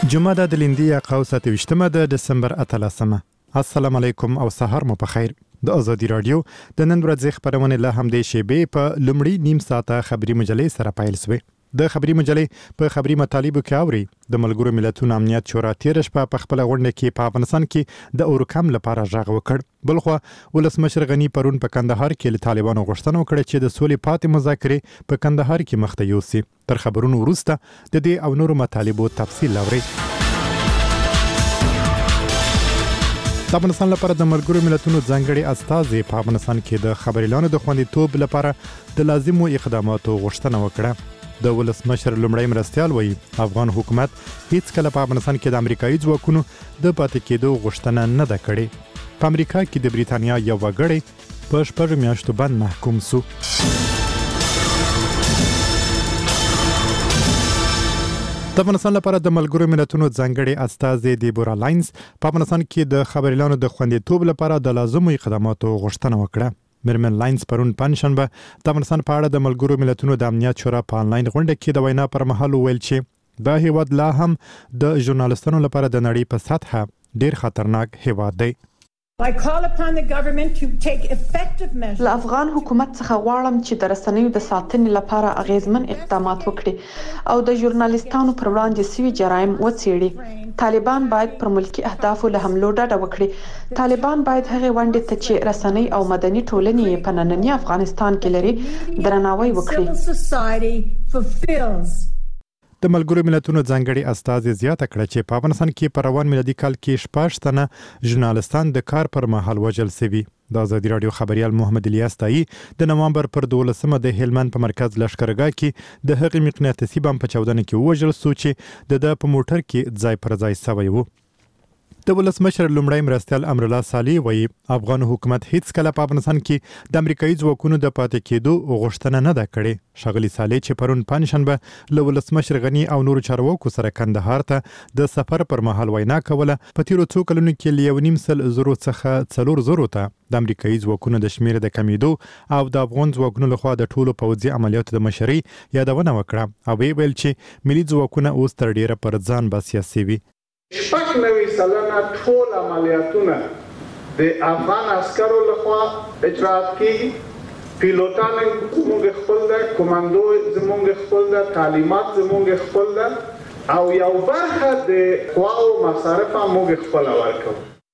جمعه د لندې اقاو 27 د دسمبر 18. السلام علیکم او سهار مو په خیر. د ازادي رادیو د نن ورځې خبرونه له همدې شیبې په لومړی نیم ساعته خبري مجلې سره پیل شوې. د خبري مجلې په خبري مطالبو کې اوري د ملګرو ملتونو امنیت شورا تیر شپه په خپل غونډه کې په افغانستان کې د اورکم لپاره ژغ وکړ. بلخو ولسمشر غنی پرون په کندهار کې له طالبانو غوښتنه وکړه چې د سولې پاتې مذاکرې په کندهار کې مخته یوسي. تر خبرونو وروسته د دې او نورو مطالبو تفصیل اوري. د افغانستان لپاره د ملګرو ملتونو ځانګړي استازي په افغانستان کې د خبريالانو د خوندیتوب لپاره د لازمو اقداماتو غوښتنه وکړه. د ولسمشر لومړی مرستیال وایي افغان حکومت هیڅ کله په افغانستان کې د امریکایي ځواکونو د پاتې کېدو غوښتنه نه ده کړې. په امریکا کې د بریتانیا یو وګړی په 6 میاشتو باندې محکوم شو. د افغانستان لپاره د ملګرو ملتونو ځانګړي استازي دیبورا لاینز په افغانستان کې د خبريالانو د خوندیتوب لپاره د لازمو اقداماتو غوښتنه وکړه. مرمن لاینز پرون پنځشنبه د افغانستان په اړه د ملګرو ملتونو د امنیت شورا په انلاین غونډه کې د وینا پر مهال ویل چې دا هیواد لا هم د ژورنالستانو لپاره د نړۍ په سطحه ډیر خطرناک هیواد دی. I call upon the government to take effective measures. له افغان حکومت څخه غواړم چې د رسنیو د ساتنې لپاره اغیزمن اقدامات وکړي او د ژورنالستانو پر وړاندې سوي جرایم وڅېړي. طالبان باید پر ملکی اهدافو له حملو ډډه وکړي. طالبان باید هغه ونډې ته چې رسنۍ او مدني ټولنې په نننی افغانستان کې لري درناوی وکړي. د ملګرو ملتونو ځانګړي استازي زیاته کړه چې په افغانستان کې په روان میلادي کال کې 6 تنه ژورنالستان د کار پر مهال وژل شوي. د ازادي رادیو خبريال محمد الیاس تایی د نوامبر پر 12 د هلمند په مرکز لشکرګاه کې د هغې مقناطیسي بم په چاودنه کې وژل شو چې د په موټر کې ځای پر ځای شوی و. د ولسمشر لومړی مرستیال امرالله صالح وایي افغان حکومت هیڅ کله په افغانستان کې د امریکایي ځواکونو د پاتې کېدو غوښتنه نه ده کړې. ښاغلي صالح چې پرون پنځشنبه له ولسمشر غنی او نورو چارواکو سره کندهار ته د سفر پر مهال وینا کوله په تیرو څو کلونو کې له 1.5 څخه 4 ته د امریکایي ځواکونو د شمیر د کمیدو او د افغان ځواکونو لخوا د ټولو پوځي عملیاتو د مشرۍ یادونه وکړه او ویل چې ملي ځواکونه اوس تر ډیره پر ځان بسیا شوي. 90% ټول عملیاتونه د افغان عسکرو لخوا اجرا کیږي. پیلوټان زموږ خپل ده، کمانډو زموږ خپل ده، تعلیمات زموږ خپل ده او یو برخه د قواو مصارف موږ خپل ورکوو.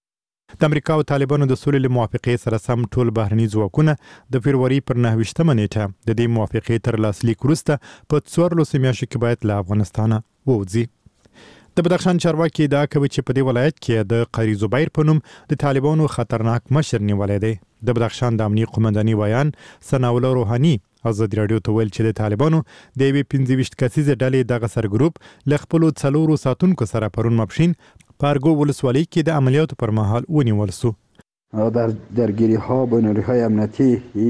د امریکا او طالبانو د سولې موافقې سره سم ټول بهرني ځواکونه د فبروري پر 9 نیټه د دې موافقې تر لاسلیک وروسته په 14 میاشتو کې باید له افغانستانه ووځي. د بدخشان چارواکي ادعا کوي چې په دې ولایت کې د قری زبیر په نوم د طالبانو خطرناک مشر نیولې دی. د بدخشان د امنیت قومنداني ویان ثناءالله روحاني ازادي رادیو ته ویل چې د طالبانو د 25 کسیزه ډلې دغه سرګروپ له خپل 4 ساتونکو سره پرون مبشین پارګو ولسوالۍ کې د عملیاتو پر مهال ونیول شو. در درگیری ها با نیروهای امنیتی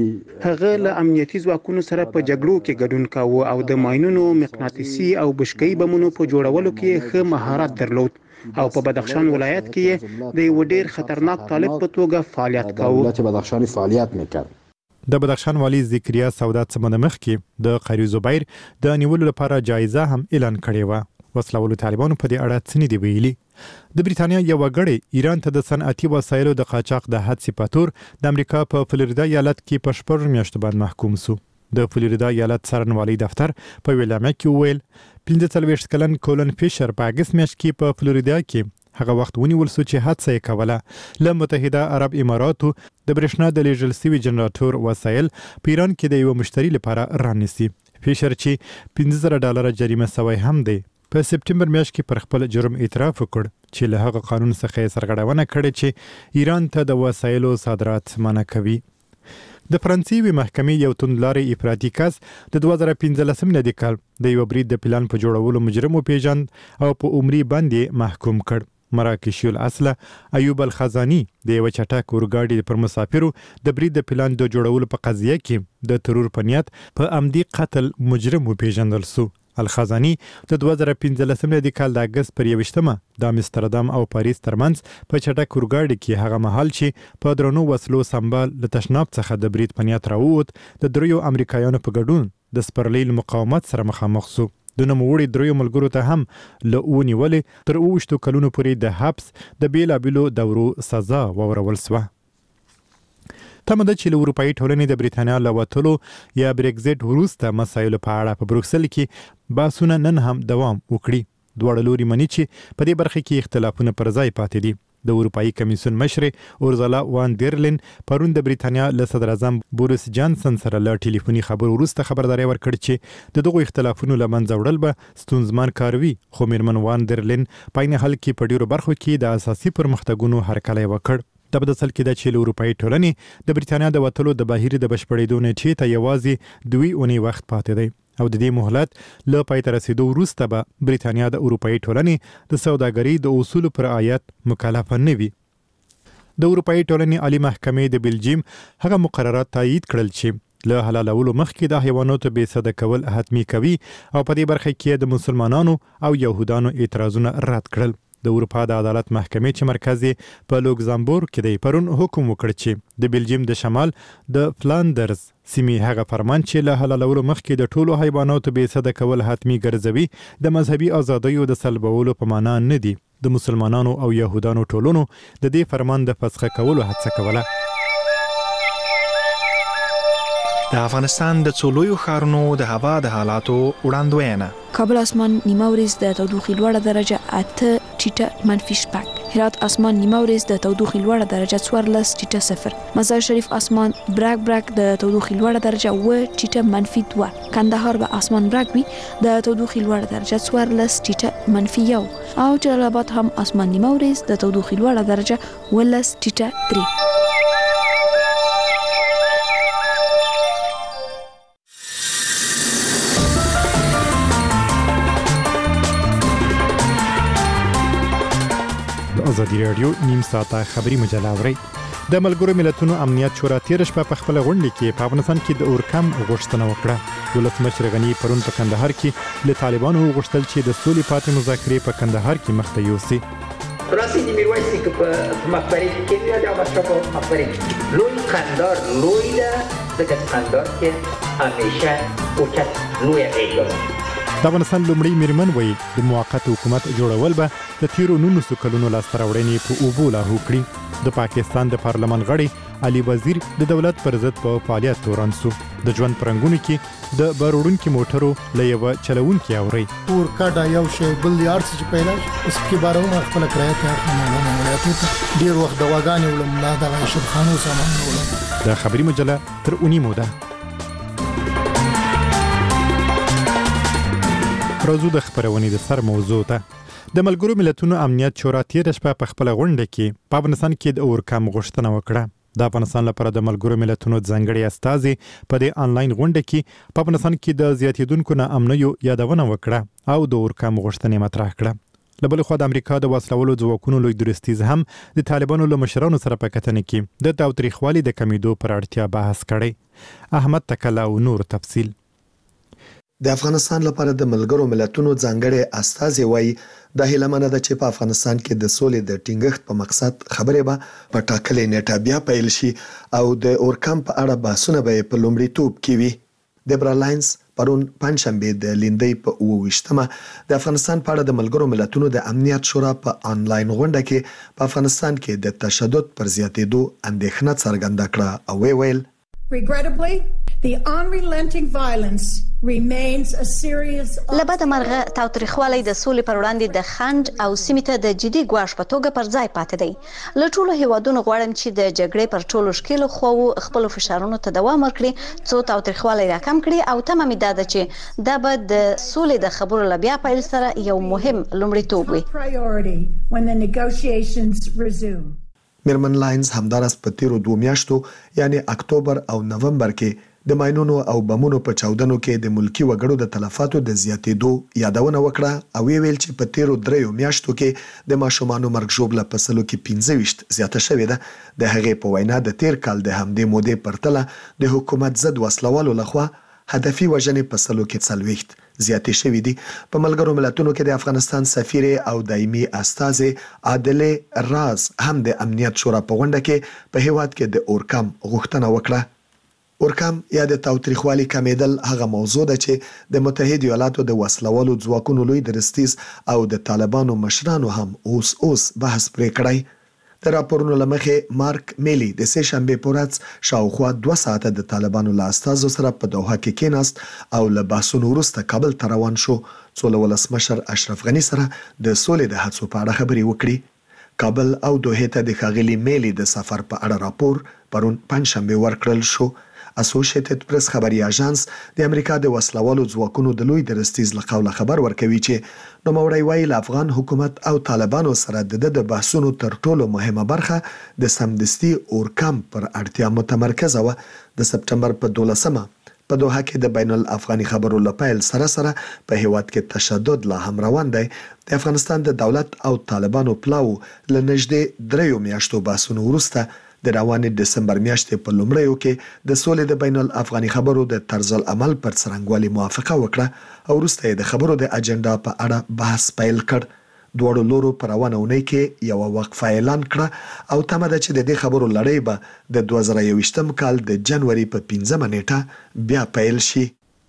هغه له امنیتي ځواکونو سره په جګړو کې ګډون کاوه او د ماینونو مقناطیسي او بشکه‌ای بمونو په جوړولو کې ښه مهارت درلود او په بدخشان ولایت کې د یو ډیر خطرناک طالب په توګه فعالیت کاوه. دولت بدخشان فعالیت میکرد. د بدخشان والی ذکریا سعودت سمند مخ کې د قری زبیر د نیولو لپاره جایزه هم اعلان کړې و. وسلوالو طالبانو په دې اړه څه نه دی ویلي. د بریتانیا یو وګړی ایران ته د صنعتي وسایلو د قاچاق د حادثې په تور د امریکا په فلوریدا ایالت کې په 6 میاشتو باندې محکوم شو. د فلوریدا ایالت څارنوالۍ دفتر په ویلامه کې ویل 45 کلن کولن فیشر په اگست میاشت کې په فلوریدا کې هغه وخت ونیول شو چې حادثه یې کوله. له متحده عرب اماراتو د برېښنا د لیږل شوي جنراتور وسایل په ایران کې د یو مشتری لپاره رانیسي. فیشر چې $15,000 جریمه شوی هم دی په سپټمبر میاشت کې پر خپل جرم اعتراف وکړ چې له هغه قانون څخه سرغړونه کړې چې ایران ته د وسایلو صادرات منع کوي. د فرانسوي محکمې یو توندلاري افراطي کس د 2015 میلادي کال د یو برید د پلان په جوړولو مجرم وپیژند او په عمري باندې محکوم کړ. مراکشي الاصله ایوب الخزانی د یو چټک اورګاډي پر مسافرو د برید د پلان د جوړولو په قضیه کې د ترور په نیت په عمدي قتل مجرم وپیژندل شو. الخزانی د 2015 میلادي کال د اگست پر 21 د امستردام او پاریس ترمنځ په چټک اورګاډي کې هغه مهال چې په درنو وسلو سمبال له تشناب څخه د برید په نیت راووت د دریو امریکایانو په ګډون د سپرلیل مقاومت سره مخامخ شو. د نوموړي دریو ملګرو ته هم له ونیولې تر 20 کلونو پورې د حبس د بیلابیلو دورو سزا وورول سوه. تمه ده چې له اروپایي ټولنې د بریتانیا له وتلو یا برېکزیټ وروسته مسایلو په اړه په بروکسل کې بحثونه نن هم دوام وکړي. دواړه لوري مني چې په دې برخه کې اختلافونه پر ځای پاتې دي. د اروپایي کمیسیون مشر اورزلا وان ډیرلین پرون د بریتانیا له صدر اعظم بوریس جانسن سره له ټلیفوني خبرو وروسته خبرداري ورکړه چې د دغو اختلافونو له منځه وړل به ستونزمن کار وي، خو میرمن وان ډیرلین په عین حال کې په ډیرو برخو کې د اساسي پرمختګونو هرکلی وکړ. د بدسل کې د چیل اروپایي ټولنې د بریتانیا د وتلو د بهیر د بشپړېدو نیټې ته یوازې 2 اونۍ وخت پاتې دی او د دې مهلت له پای ته رسیدو وروسته به بریتانیا د اروپایي ټولنې د سوداګرۍ د اصولو پر رعایت مکلفه نه وي. د اروپایي ټولنې عالی محکمې د بلجیم هغه مقررات تایید کړل چې له حلالولو مخکې د حیواناتو بې سده کول حتمي کوي او په دې برخه کې د مسلمانانو او یهودانو اعتراضونه رد کړل. د اروپا د عدالت محکمې چې مرکز یې په لوکزامبورګ کې دی پرون حکم وکړ چې د بلجیم د شمال د فلاندرز سیمې هغه فرمان چې له حلالولو مخکې د ټولو حیواناتو بې سده کول حتمي ګرځوي د مذهبي ازادیو د سلبولو په معنا نه دي. د مسلمانانو او یهودانو ټولونو د دې فرمان د فسخ کولو هڅه کوله. د افغانستان د څولویو ښارونو د هوا د حالاتو وړاندوینه. کابل اسمان نیمه ورځ د تودوخې لوړه درجه 8 ټیټه منفي شپږ. هرات اسمان نیمه ورځ د تودوخې لوړه درجه 14 ټیټه 0. مزار شریف اسمان برګ د تودوخې لوړه درجه 9 ټیټه منفي 2. کندهار به اسمان برګ وي د تودوخې لوړه درجه 14 ټیټه منفي 1 او جلال آباد هم اسمان نیمه ورځ د تودوخې لوړه درجه 12 ټیټه 3. ازادي رادیو نیم ساعته خبری مجله اوري. د ملګرو ملتونو امنیت شورا تیر شپه په خپل غونډه کې په افغانستان کې د اورکم غوښتنه وکړه. ولسمشر غنی پرون په کندهار کې له طالبانو غوښتل چې د سولې پاتې مذاکرې په کندهار کې مخته یوسي. خلاصې د میرویس نیکه په مقبره کې د مشرفو مقبره لوی قندار لوی ده د قندار کې همیشه اوچت لوی غیږ. د افغانستان لومړی میرمن وایي د موقت حکومت جوړول به د تیرو 19 کلونو لاسته راوړنې په اوبو لاهو کړي. د پاکستان د پارلمان غړي علي وزیر د دولت پر ضد په فعالیت تورن سو. د ژوند پرنګونو کې د بارودونکو موټرو له یو چلوونکي اوري اور کډا یو شی بل دی ارڅ چې پیدا اوس کې بارونه خپل کرایه ته نه ولایت ډیر وخت دواګانې ولم نه د شبخانو سامان ولم. د خبري مجله تر اونۍ موده راځو د خبرونې د سر موضوع ته. د ملګرو ملتونو امنیت شورا تیر شپه په خپل غونډه کې په افغانستان کې د اورکم غوښتنه وکړه. د افغانستان لپاره د ملګرو ملتونو ځانګړي استازي په دې انلاین غونډه کې په افغانستان کې د زیاتیدونکو ناامنیو یادونه وکړه او د اورکم غوښتنې مطرح کړه. له بل خوا د امریکا د وسلوالو ځواکونو لوی درستیز هم د طالبانو له مشرانو سره په کتنه کې د تاوتریخوالي د کمیدو پر اړتیا بحث کړي. احمد تکلا او نور تفصیل. د افغانستان لپاره د ملګرو ملتونو ځانګړي استازي وایي د هیلمنه د چې په افغانستان کې د سولې د ټینګښت په مقصد خبرې به په ټاکلې نیټه بیا پیل شي او د اورکم په اړه بحثونه به په لومړیتوب کې وي. دبرا لاینز پرون پنځشنبه د لیندۍ په 28مه د افغانستان په اړه د ملګرو ملتونو د امنیت شورا په انلاین غونډه کې په افغانستان کې د تشدد پر زیاتېدو اندېښنه څرګنده کړه او ویل Regrettably, the unrelenting violence remains a serious لبد مرغه تاوتریخوالی د سولې پر وړاندې د خنډ او سیمې ته د جدي ګواښ په توګه پر ځای پاتې دی. له ټولو هیوادونو غواړم چې د جګړې پر ټولو شکلو خواو خپل فشارونو ته دوام ورکړي څو تاوتریخوالی راکم کړي او تمه مې ده چې دا به د سولې د خبرو له بیا پیل سره یو مهم لومړیتوب وي. میرمن لاینز همدارس په تیرو 2 میاشتو یعنی اکتوبر او نومبر کې د ماینونو او بمونو په چاودنو کې د ملکی وګړو د تلفاتو د زیاتېدو یادونه وکړه او ویل چې په تیرو 3 میاشتو کې د ماشومانو مرګ ژوبله په سلو کې 15 زیاته شوې ده. د هغې په وینا د تیر کال د همدې مودې پرتله د حکومت ضد وسلوالو لخوا هدفي وژنې په سلو کې 40 زیاتې شوې دي. په ملګرو ملتونو کې د افغانستان سفیر او دایمي استازي عادله راز هم د امنیت شورا په غونډه کې په هیواد کې د اورکم غوښتنه وکړه. اورکام یا د تاوتریخوالي کمیدل هغه موضوع ده چې د متحده ایالاتو د وسلوالو ځواکونو لوی درستیز او د طالبانو مشرانو هم اوس بحث پرې کړی. د راپورونو لمخې مارک میلی د سه شنبه پورز شاوخوا 2 ساعته د طالبانو له استازو سره په دوحه کې کېناست او له بحثونو وروسته کابل ته روان شو څو له ولسمشر اشرف غنی سره د سولې د هڅو په اړه خبرې وکړي. کابل او دوحه ته د ښاغلي میلی د سفر په اړه راپور پرون پنځشنبه ورکړل شو. اسوسییټډ پریس خبري اژانس د امریکا د وسلوالو ځواکونو د لوی درستیز له قوله خبر ورکوي چې نوموړی وایي له افغان حکومت او طالبانو سره د بحثونو تر ټولو مهمه برخه د سمدستي اورکام پر اړتیا متمرکزه و. د سپټمبر په 12مه په دوحه کې د بین الافغاني خبرو لپاره سره په هیواد کې تشدد لا هم روان دی. د افغانستان د دولت او طالبانو پلاو له نږدې 3 میاشتو بحثونو وروسته د روانې دسمبر میاشتې په لومړیو کې د سولې د بین الافغاني خبرو د طرز العمل پر څرنګوالي موافقه وکړه او وروسته د خبرو د اجنډا په اړه بحث پیل کړ. دوړو لورو پر روانه اونۍ کې یو وقفه اعلان کړه او تمه ده چې د دې خبرو لړۍ به د 2021م کال د جنوري په 15مه نیټه بیا پیل شي.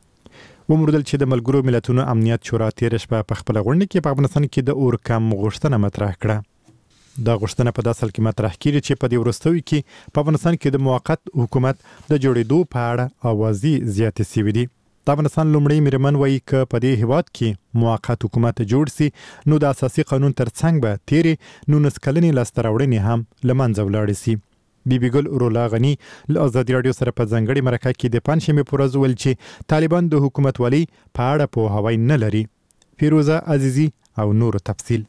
وموردل چې د ملګرو ملتونو امنیت شورا تیر شپه په خپل غونډه کې په افغانستان کې د اورکام غوښتنه مطرح کړه. دا غوښتنه په داسې حال کې مطرح کیږي چې په دې وروستیو کې په افغانستان کې د موقت حکومت د جوړېدو په اړه اوازې زیاتې شوې دي. د افغانستان لومړی میرمن وایي چې په دې هیواد کې موقت حکومت جوړ سي نو د اساسي قانون ترڅنګ به تیرې 19 کلنې لاسته راوړنې هم له منځه ولاړې سي. بیبي ګل رولا غنی له ازادي رادیو سره په ځنګړي مرکه کې د پنځشنبه پر ورځ ویل چې طالبان د حکومت والي په اړه پوهاوی نه لري. فیروزه عزیزی او نور تفصیل.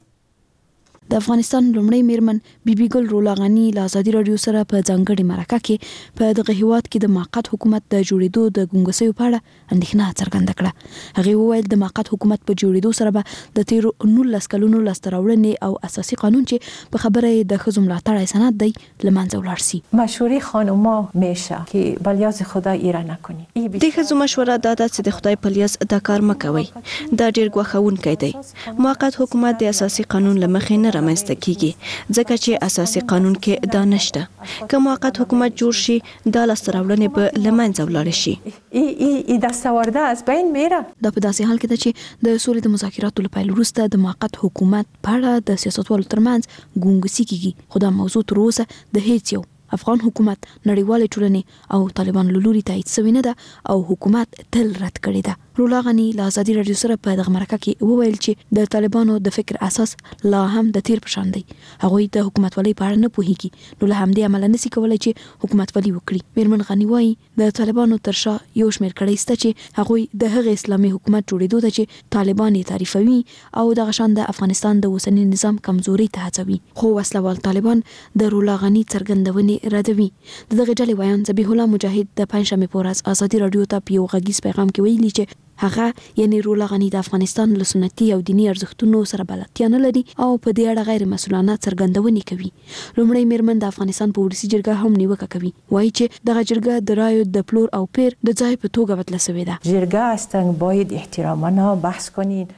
د افغانستان لومړی میرمن بیبي ګل رولا غنی له ازادي رادیو سره په ځنګړي مرکه کې په دغه هیواد کې د موقت حکومت د جوړېدو د ګونګسیو په اړه اندېښنه څرګنده کړه. هغه وویل د موقت حکومت په جوړېدو سره به د تیرو 19 کلونو لاسته راوړنې او اساسي قانون چې په خبره د ښځو ملاتړ سند دی له منځه ولاړ سي. مشورې خانوما میشه که بلیاز خدا ایره نکنی. د ښځو مشوره دا ده چې د خدای په لیاز دا کار مکوي. دا ډیر ګواښونکی دی. موقت حکومت د اساسي قانون لمخې نه رامنځته کیږي ځکه چې اساسي قانون کې دا نشته. که موقت حکومت جوړ شي دا لاسته راوړنې به له منځه ولاړ شي. ای دستاورده از بین میره. دا په داسې حال کې ده چې د سولې د مذاکراتو لپاره وروسته د موقت حکومت په اړه د سیاستوالو ترمنځ ګونګسي کیږي. خو دا موضوع تر اوسه د هیڅ یو افغان حکومت نړیوالې ټولنې او طالبان له لوري تایید شوی نه ده او حکومت تل رد کړی ده. رولا غنی له ازادي رادیو سره په دغه مرکه کې وویل چې د طالبانو د فکر اساس لا هم د تیر په شان دی. هغوی د حکومتولۍ په اړه نه پوهیږي نو له همدې امله نشي کولای چې حکومتولي وکړي. میرمن غنی وایي د طالبانو تر شا یو شمېر کړي سته چې هغوی د هغه اسلامي حکومت جوړېدو ته چې طالبان یې تعریفوي او دغه شان د افغانستان د اوسنی نظام کمزوري ته هڅوي. خو وسلوال طالبان د رولا غنی څرګندونې ردوي. دغه ډلې وایي ذبیح الله مجاهد د پنځشنبه په ورځ ازادي رادیو ته په یو غږیز پیغام کې ویلي چې هغه یعنی رولا غنی د افغانستان له سنتي او دینی ارزښتونو سره بلدتیا نه لري او په دې اړه غیر مسؤلانه څرګندونې کوي. لومړی میرمن د افغانستان په ولسي جرګه هم نیوکه کوي. وایي چې دغه جرګه د رایو د پلور او پیر د ځای په توګه بدله شوې ده. جرګه هستن باید احترامانه بحث کنین.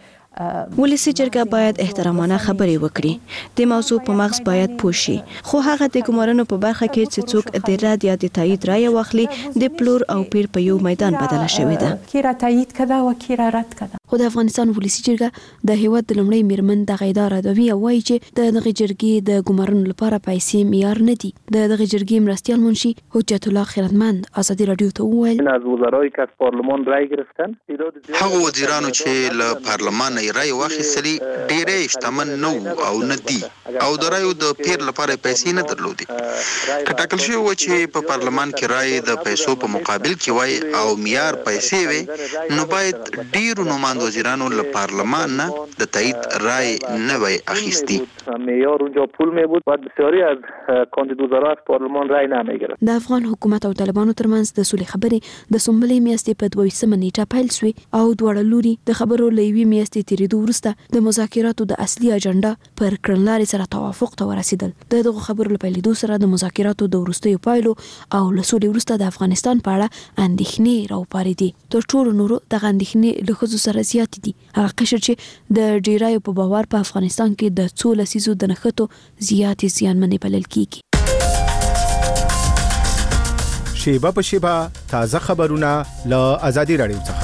ولسی جرګه باید احترامانه خبرې وکړي. د موضوع په مغز باید پوه شي. خو هغه د ګمارنو په برخه کې چې څوک د رد یا د تایید رای واخلي د پلور او پیر په یو میدان بدله شوې ده. کی را تایید کړه او کی را رد کړه. خو د افغانستان ولسی جرګه د هیواد د لومړی میرمن د غیدار دوی وایي چې دغه جرګې د ګمارنو لپاره پیسې معیار نه دي. دغه جرګې مرستیال منشي حجت الله خیرتمند ازادي رادیو ته وویل از وزرای که از پارلمان رای گرفتن هغه وزیرانو چې له پارلمان رای واخیستلی ډېرې شتمن نه او نه دي او د رایو د پیر لپاره پیسې نه درلودي. که ټاکل شوی و چې په پارلمان کې رای د پیسو په مقابل کې وای او معیار پیسې وي نو باید ډېرو نوماند وزیرانو له پارلمان نه د تایید رای نه وای اخیستی. معیار اونجا پول می بود بعد بسیاری از کاندید وزرا از پارلمان رای نمیگرفت. د افغان حکومت او طالبانو ترمنځ د سولې خبرې د سنبلې میاشتې په 22مه نیټه پیل شوې او دواړه لوري د خبرو له یوې میاشتې تیریدو وروسته د مذاکراتو د اصلي اجنډا پر کړنلارې سره توافق ته ورسېدل. دغه خبرو له پیلېدو سره د مذاکراتو د وروستیو پایلو او له سولې وروسته د افغانستان په اړه اندېښنې راوپارېدې. تر ټولو نورو دغه اندېښنې له ښځو سره زیاتې دي. هغه قشر چې د ډیرایو په باور په افغانستان کې د څو لسیزو د نښتو زیاتې زیانمنې بلل کیږي. شیبه په شیبه تازه خبرونه له آزادي رادیو څخه.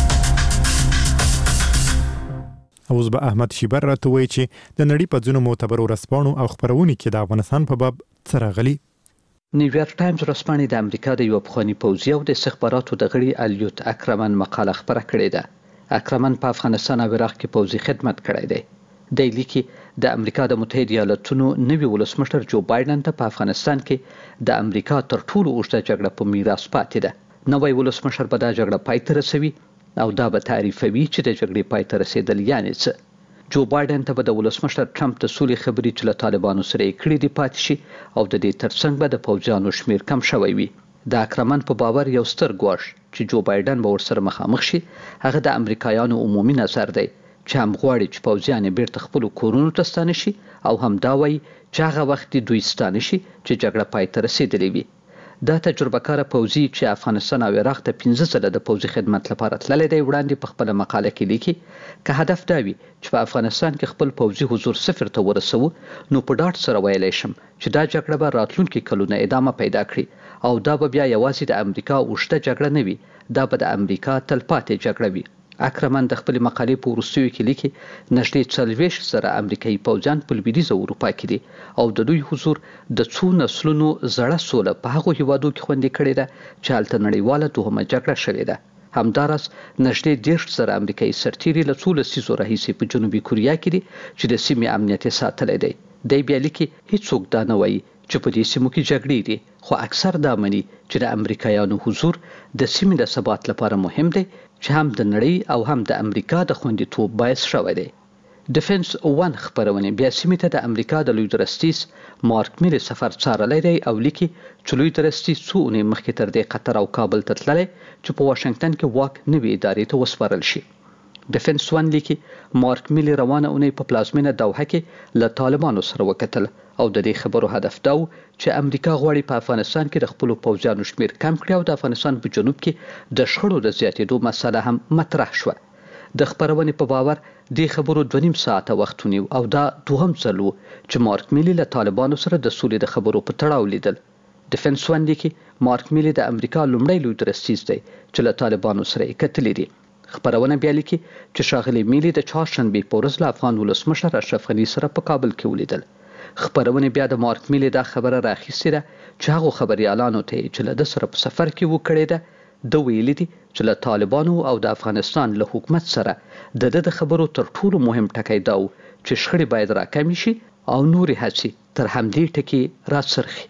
اوس به احمد شیبر راته وایي چې د نړۍ په ځینو معتبرو ورځپاڼو او خبرونو کې د افغانستان په باب څه راغلي. نیویارک ټایمز ورځپاڼې د امریکا د یو پخواني پوځي او د استخباراتو د غړي الیوت اکرمن مقاله خپره کړې ده. اکرمن په افغانستان او عراق کې پوځي خدمت کړی دی. د لیکي د امریکا د متحده ایالاتونو نوي ولسمشر جو بایدن ته په افغانستان کې د امریکا تر ټولو اوږده جګړه په میراث پاتې ده. نوی ولسمشر به دا جګړه پای ته رسوي او دا به تعریفوي چې د جګړې پای ته رسیدل یعنی څه. جو بایدن ته به د ولسمشر ټرمپ د سولې خبرې چې له طالبانو سره یې کړې دي پاتې شي او د دې ترڅنګ به د پوځیانو شمیر کم شوی وي. د اکرمن په باور یو ستر ګواښ چې جو بایدن به ورسره مخامخ شي هغه د امریکایانو عمومي نظر دی چې هم غواړي چې پوځیان بیرته خپل کورونو ته ستانه شي او هم دا وایي چې هغه وخت دوی ستانه شي چې جګړه پای ته رسیدلې وي. دا تجربه کار پوځي چې افغانستان او عراق ته 15 ځله د پوځي خدمت لپاره تللی دی وړاندې په خپل مقاله کې لیکي که هدف دا وي چې په افغانستان کې خپل پوځي حضور صفر ته ورسوو نو په ډاډ سره ویلی شم چې دا جګړه به راتلونکي کلونه ادامه پیدا کړي او دا به بیا یوازې د امریکا اوږده جګړه نه وي، دا به د امریکا تلپاتې جګړه وي. اکرمن د خپل مقالې په وروستیو کې لیکي نږدې 40 زره امریکایي پوځیان په لویدیځه اروپا کې دي او د دوی حضور د څو نسلونو زړه سوله په هغو هیوادو کې خوندي کړې ده چې هلته نړیواله دوهمه جګړه شوې ده. همداراز نږدې 10 زره امریکایي سرتیري له څو لسیزو راهیسې په جنوبي کوریا کې دي چې د سیمې امنیت یې ساتلی دی. دی بیا لیکي هیڅوک دا نه وایي چې په دې سیمو کې جګړې دي، خو اکثر دا مني چې د امریکایانو حضور د سیمې د ثبات لپاره مهم دی چې هم د نړۍ او هم د امریکا د خوندیتوب باعث شوی دی. ډیفنس 1 خبرونه بیا سیمې ته د امریکا د لوی درستیز مارک میلی سفر څارلی دی او لیکي چې لوی درستیز څو اونۍ مخکې تر دې قطر او کابل ته تللی چې په واشنګټن کې واک نوې ادارې ته وسپارل شي. ډیفنس 1 لیکي مارک میلی روانه اونۍ په پلازمینه دوحه کې له طالبانو سره وکتل او د دې خبرو هدف دا و چې امریکا غواړي په افغانستان کې د خپل پوځیانو شمیر کم کړي او د افغانستان په جنوب کې د شخړو د زیاتېدو مسله هم مطرح شوه. د خبرونې په باور دې خبرو 2.5 ساعته وخت ونیو او دا دوهم ځل و چې مارک میلی له طالبانو سره د سولې د خبرو په تړاو لیدل. ډیفنس 1 لیکي مارک میلی د امریکا لومړی لوی درستیز دی چې له طالبانو سره یې کتلي دي. خبرونه بیا لیکي چې ښاغلی میلی د چهارشنبې په ورځ له افغان ولسمشر اشرف غني سره په کابل کې ولیدل. خبرونه بیا د مارک میلی دا خبره راخیستې ده چې هغو خبریالانو ته چې له ده سره په سفر کې وکړې ده د ویلي دي چې له طالبانو او د افغانستان له حکومت سره د ده د خبرو تر ټولو مهم ټکی دا و چې شخړې باید راکمې شي او نورې هڅې تر همدې ټکي راڅرخي.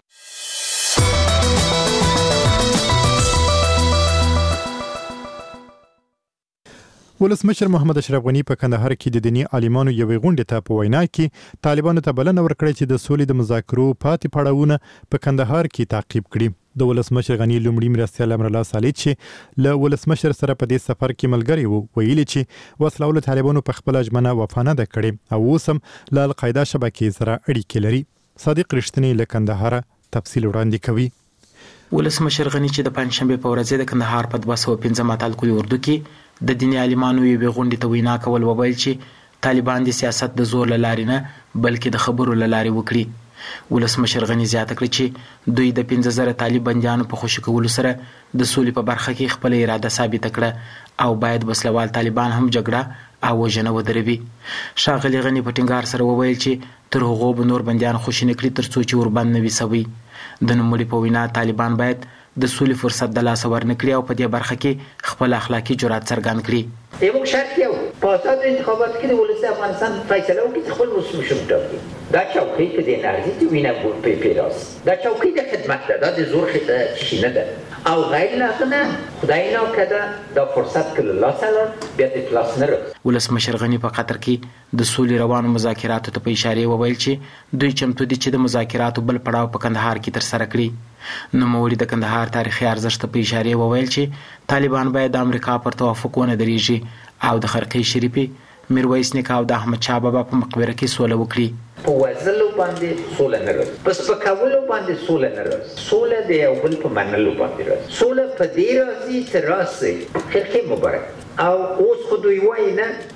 ولسمشر محمد اشرف غني په کندهار کې د دینی عالمانو یوې غونډې ته په وینا کې طالبانو ته بلنه ورکړې چې د سولې د مذاکرو پاتې پړاوونه په کندهار کې تعقیب کړي. د ولسمشر غني لومړي مرستیال امر الله صالح چې له ولسمشر سره په دې سفر کې ملګری وو ویلي چې وسله طالبانو په خپل ژمنه وفا نه ده کړې او اوس هم له القاعده شبکې سره اړیکې لري. صادق رښتینی له کندهار تفصیل وړاندې کوي. ولسمشر غني چې د پنځشنبه په ورځ د کندهار په 215 متعلقي اردو کې د دیني عالمانو یوې غونډې ته وینا کول وویل چې طالبان د سیاست د زور له لارې نه بلکې د خبرو له لارې وکړي. ولسمشر غني زیاته کړه چې دوی د 15,000 طالب بندیانو په خوشي کولو سره د سولې په برخه کې خپل اراده ثابته کړه او باید وسلوال طالبان هم جګړه او وژنه ودروي. ښاغلي غني په ټینګار سره وویل چې تر هغو به نور بندیان خوشي نه کړي تر څو چې وربند نه وي سوي. د نوموړي په وینا طالبان باید د سولې فرصت د لاسه ورنکړي او په دې برخه کې خپل اخلاقي جرأت څرګند کړي. یو شرط یو په اساس انتخابات کې د ولس افغانستان فیصله وکړي چې خپل ولسمشر وټاکي. دا چوکۍ په دې نارضي چې وینا ګور په پیراس دا چوکۍ د خدمت ده د زور شي نه ده او غیر لاغنه خدای نه کده دا فرصت کله الله تعالی بیا د پلاس نه راځي. ولسمشر غني په قطر کې د سولې روانو مذاکراتو ته په اشاره وویل چې دوی چمتو دي چې د مذاکراتو بل پړاو په کندهار کې ترسره کړي. نوموړي د کندهار تاریخي ارزښت په اشاره وویل چې طالبان باید د امریکا پر توافق ونه درېږي او د خرقې شریفي میرویس نیکه او د احمد شاه بابا په مقبره کې سوله وکړي. په وزلو باندې سوله نه راځي، په سپکولو باندې سوله نه راځي، سوله د یو بل په منلو باندې راځي. سوله په دې راځي چې راسي خرقې مبارک او اوس خو دوی وایي نه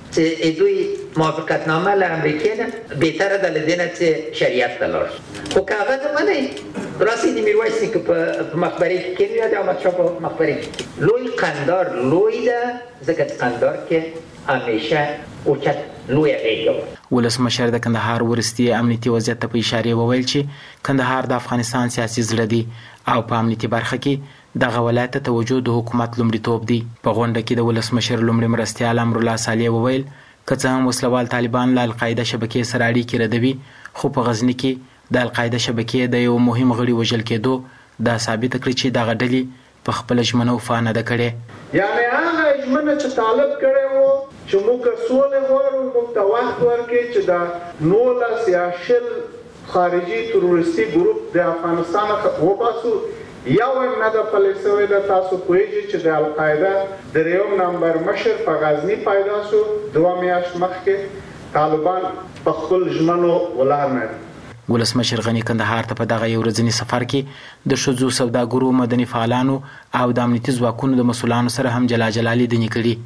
چې دوی موافقتنامه له امریکا نه بهتره ده لدینه چې شریعت ته لاړ شي خو کاغذ باندې راسي د میرویس نیکه په مقبره کې کېږي د احمد شاه په مقبره کې لوی قندار لوی ده ځکه قندار کې همیشه اوچت لوی غېږه ولسمشر د کندهار ورستي امنیتي وضعیت ته په اشاره وویل چې کندهار د افغانستان سیاسي زړه دی او په امنیتي برخه کې دغه ولایت ته توجه د حکومت لومړیتوب دی. په غونډه کې د ولسمشر لومړي مرستیال امر الله صالح وویل که څه هم وسلوال طالبان له القاعده شبکې سره اړیکې ردوي خو په غزني کې د القاعده شبکې د یو مهم غړي وژل کېدو دا ثابت کړی چې دغه ډلې په خپل ژمنه وفا نه ده کړې. یعنی هغه ژمنه چې طالب کړی وو چې موږ سولې غواړو موږ ته وخت ورکړي چې دا 19 یا 20 خارجي تروریستي ګروپ د افغانستان وباسو یو نه د پالیسوي د تاسو کویږي چې د القاعده د ریوم نمبر مشر په غزنی پیدا شو 2 میاشت مخکې طالبان په خپل ژمنو ولاړ نه. ولسمشر غنی کندهار ته په دغه یو ورځني سفر کې د شذو سوداګرو مدني فعالانو او د امنیتي ځواکونو د مسولانو سره هم جلا لیدنې کړي.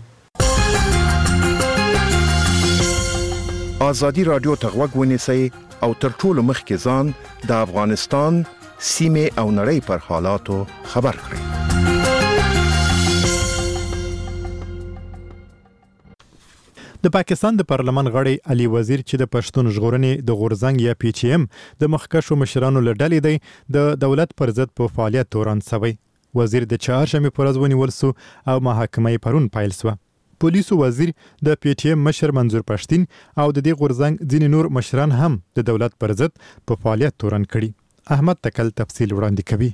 آزادی رادیو ته غوږ ونیسئ او تر ټولو مخکې ځان د افغانستان سیمه او نړۍ پر حالاتو خبر کړئ. د پاکستان د پارلمان غړی علي وزیر چې د پښتون ژغورنې د غورزنګ یا پی ټی ایم د مخکښو مشرانو له ډلې دی د دولت پر ضد په فعالیت تورن شوی. وزیر د چهارشنبه پر ورځ ونیول سو او محاکمه پرون پیل سو. پولیسو وزیر د پی ټی ایم مشر منظور پښتين او د دې غورزنګ ځینې نور مشران هم د دولت پر ضد په فعالیت تورن کړي. احمد تکل تفصیل وړاندې کوي.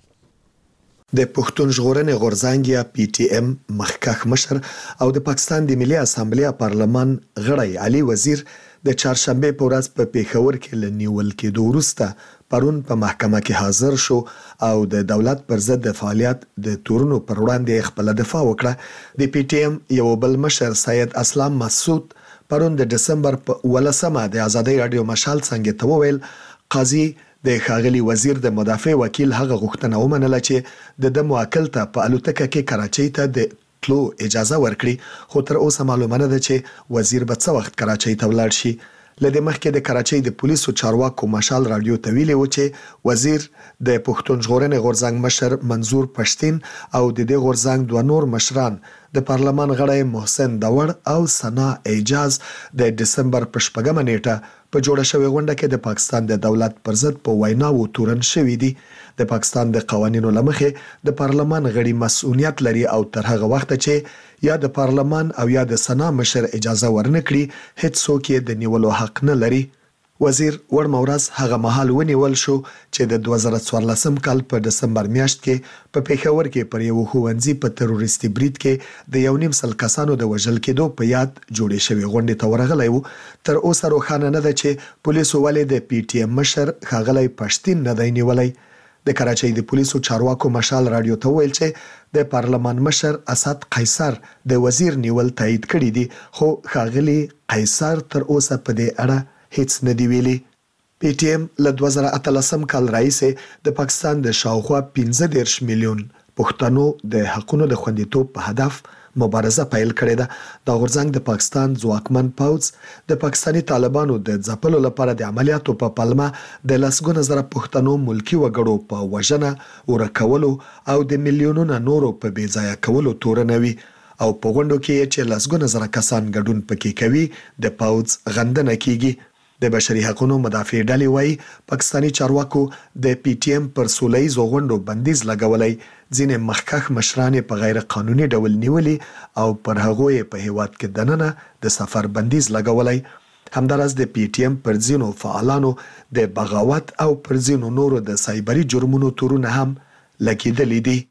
د پښتون ژغورنې غورزنګ یا پی ټی ایم مخکښ مشر او د پاکستان د ملي اسامبلې پارلمان غړی علي وزیر د چهارشنبه په ورځ په پیښور کې لنیول کېدو وروسته پرون په محکمه کې حاضر شو او د دولت پر ضد د فعالیت د تورونو پر وړاندې خپل دفاع وکړه. د پی ټی ایم یو بل مشر سید اسلام مسعود پرون د دسمبر په 18مه د ازادي رادیو مشال څنګه ته وویل قاضي د ښاغلي وزیر د مدافع وکیل هغه غوښتنه ومنله چې د موکل ته په الوتکه کې کراچۍ ته د تلو اجازه ورکړي خو تر اوسه معلومه نه ده چې وزیر به څه وخت کراچۍ ته ولاړ شي. لدې مخکې د کراچۍ د پولیسو چارواکو مشال رادیو ته ویلي و چې وزیر د پښتون ژغورنې غورزنګ مشر منظور پښتين او د دې غورزنګ دوه نور مشران د پارلمان غړی محسن داور او ثنا اعجاز د دسمبر په 8مه نیټه په جوړه شوې غونډه کې د پاکستان د دولت پر ضد په ویناوو تورن شوې دي. د پاکستان د قوانینو لمخې د پارلمان غړي مسؤلیت لري او تر هغه وخت چې یا د پارلمان او یا د سنا مشر اجازه ورنکړي هیڅ څوک یې د نیولو حق نه لري. وزیر ورمورز هغه مهال ونیول شو چې د 2014 کال په دسمبر میاشت کې په پیښور کې پر یو ښوونځي په تروریستي برید کې د 1.5 کسانو د وژل کېدو په یاد جوړې شوې غونډې ته ورغلی و. تر اوسه روښانه نه ده چې پولیسو ولې د پی ټی ایم مشر ښاغلی پښتين نه دی نیولی. د کراچۍ د پولیسو چارواکو مشال رادیو ته ویل چې د پارلمان مشر اسد قیصر د وزیر نیول تایید کړی دي خو ښاغلی قیصر تر اوسه په دې اړه هیڅ نه دی ویلي. پی ټی ایم له 2013 کال راهیسې د پاکستان د شاوخوا 15 میلیون پښتنو د حقونو د خوندیتوب په هدف مبارزه پیل کړې ده. د غورزنګ د پاکستان ځواکمن پوځ د پاکستاني طالبانو د ځپلو لپاره د عملیاتو په پلمه د لسګونه زره پښتنو ملکی وګړو په وژنه ورکولو او د میلیونونو نورو په بې ځایه کولو تورنوي او په غونډو کې چې لسګونه زره کسان ګډون پکې کوي د پوځ غندنه کیږي. د بشري حقوقو مدافع ډلې وايي پاکستاني چارواکو د پی ټی ایم پر سولهییزو غونډو بندیز لګولای ځینې مخکښ مشران په غیر قانوني ډول نیولي او پر هغوی په هیواد کې دننه د سفر بندیز لګولای. همدارس د پی ټی ایم پر ځینو فعالانو د بغاوت او پر ځینو نورو د سایبري جرمونو تورونه هم لګیدلې دي.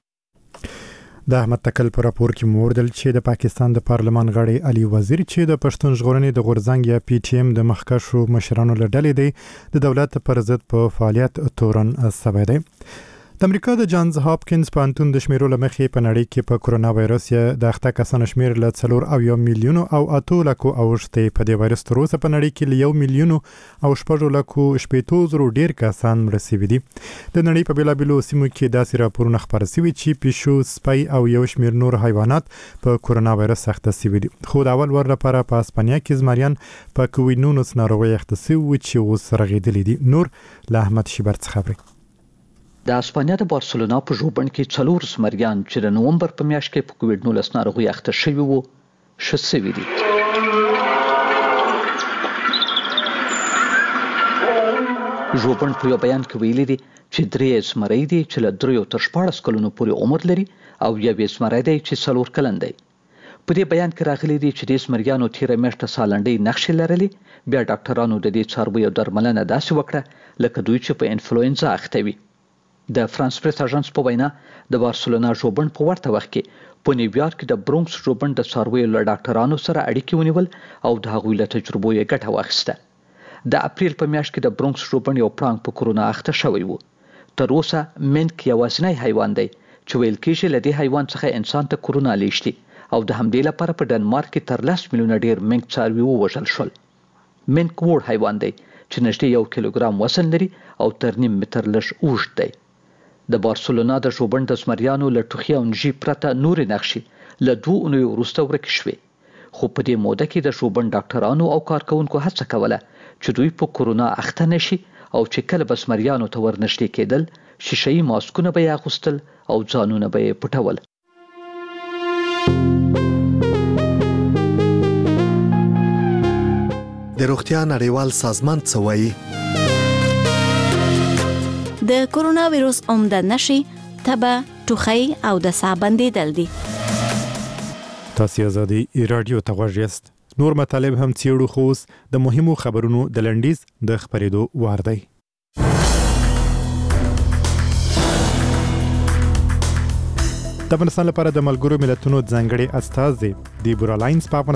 د احمد تکل پر راپور کې موردل چې د پاکستان د پارلمان غړی علي وزیر چې د پښتون ژغورنې د غورزنګ یا پی ټی ایم د مخکښو مشرانو له ډلې دی د دولت پر ضد په فعالیت تورن شوی دی. د امریکا د جانز هاپکینز پوهنتون د شمیرو لمخې په نړۍ کې په کورونا وایرس یې د اخته کسانو شمیر له 4 میلیون او 8 لکو اوښتې په دې وایرس تر اوسه په نړۍ کې له 1 میلیون او 6 لکو 80,000 ډیر کسان رسیدي دي. د نړۍ په بیلابیلو سیمو کې داسې راپورونه خبر شوي چې پیشو، سپی او یو شمیر نور حیوانات په کورونا وایرس اخته شوي دي. خو د اول ور لپاره په اسپانیا کې زمریان په کووینونس ناروغي اخته شوي چې اوس رغېدلي دي. نور له احمد شیبر څخه خبري. د اسپانیا د بارسلونا په ژوبڼ کې 4 زمریان چې د نومبر په میاشت کې په کووډ-19 ناروغي اخته شوي وو ښه شوي دي. ژوبڼ په یو بیان کې ویلي دي چې 3 زمری دي چې له 3 تر 14 کلونو پورې عمر لري او یو زمری دی چې 4 کلن دی. په دې بیان کې راغلي دي چې د زمریانو تیره میاشت سالنډي نقشې لرلي. بیا ډاکټرانو د دې څارویو درملنه داسې وکړه لکه دوی چې په انفلوئنزا اخته وي. د فرانس پریس اژانس په وینا د بارسلونا ژوبڼ په ورته وخت کې په نیویارک کې د برونکس ژوبڼ د څارویو له ډاکټرانو سره اړیکې ونیول او د هغوی له تجربو یې ګټه واخیسته. د اپریل په میاشت کې د برونکس ژوبڼ یو پړانګ په کورونا اخته شوی و. تر اوسه منک یوازینی حیوان دی چې ویل کېږي له دې حیوان څخه انسان ته کورونا لیږدي او د همدې لپاره په ډنمارک کې تر 10 میلیونه ډیر منک څاروي ووژل شول. منک وړ حیوان دی چې نږدې 1 کیلوګرام وزن لري او تر 1.5 متر لږ اوږد دی. د بارسلونا د ژوبڼ د زمریانو له ټوخي او نژۍ پرته نورې نقشې له 2 اونیو وروسته ورکې شوې. خو په دې موده کې د ژوبڼ ډاکټرانو او کارکوونکو هڅه کوله چې دوی په کورونا اخته نشي او چې کله به زمریانو ته ورنږدې کېدل شیشه‌يي ماسکونه به یې اغوستل او ځانونه به یې پټول. د روغتیا نړیوال سازمان څه وایي؟ د کورونا وایرس عمده نشي تبه، ټوخی او د ساه بندیدل دي. تاسو ازادي رادیو ته غوږ یاست. نور مطالب هم څېړو خو اوس د مهمو خبرونو د لنډیز د خبرېدو وار دی. د افغانستان لپاره د ملګرو ملتونو ځانګړي استازي دیبورا لاینز په